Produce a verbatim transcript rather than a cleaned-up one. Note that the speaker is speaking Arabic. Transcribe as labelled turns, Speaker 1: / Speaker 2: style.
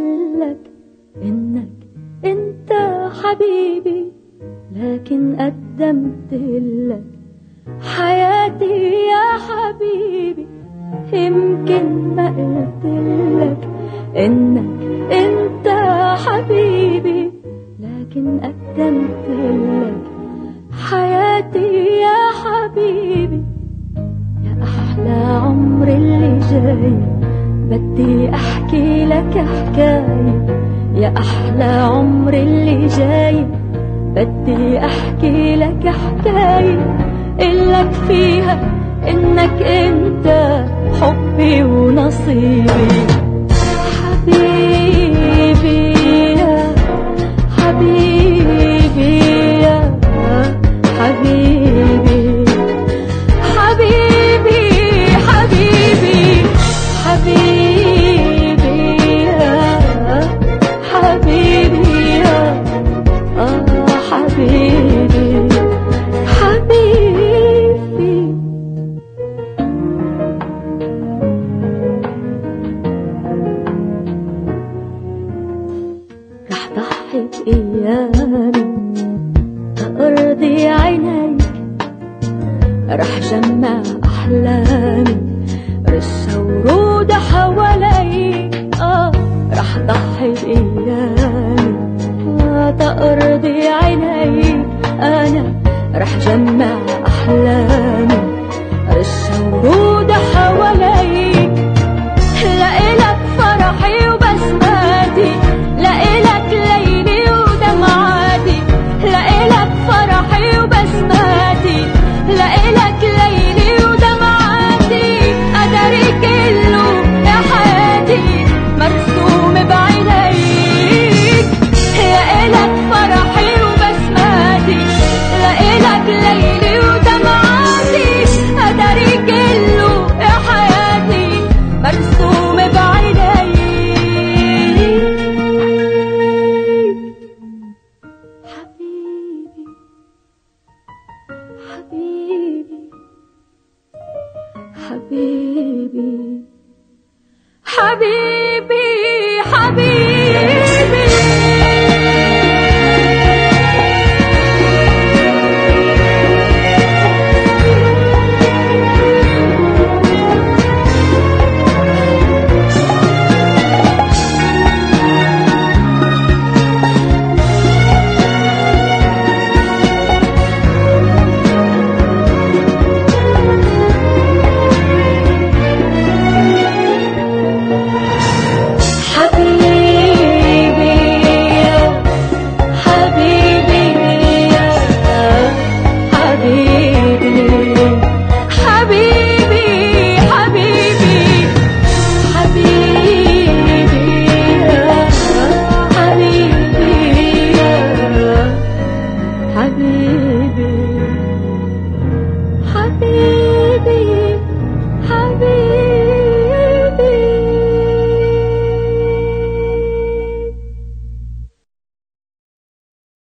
Speaker 1: لك إنك أنت حبيبي، لكن قدمت لك حياتي يا حبيبي. يمكن ما قلت لك إنك أنت حبيبي، لكن قدمت لك حياتي يا حبيبي. يا أحلى عمر اللي جاي بدي أحكي لك حكاية، يا أحلى عمر اللي جاي بدي أحكي لك حكاية إلك فيها إنك أنت حبي ونصيبي. حبيبي يا حبيبي يا حبيبي، حبيبي حبيبي حبيبي يا حبيبي يا آه حبيبي حبيبي. رح ضحي بأيامي تأرضي عينيك، رح جمع أحلامي رشة ورود حواليك. آه رح ضحي بأيامي آه تأرضي عينيك، أنا رح جمع أحلامي رشة ورود حواليك. لإلك فرحي وبسماتي، لإلك ليلي ودمعاتي، لإلك فرحي وبسماتي، لإلك ليلي ودمعاتي. قدري كله يا حياتي مرسوم بعينيك. لإلك فرحي وبسماتي، لإلك ليلي ودمعاتي. قدري كله يا حياتي مرسوم بعينيك. حبيبي حبيبي حبيبي حبيبي حبيبي. حبيبي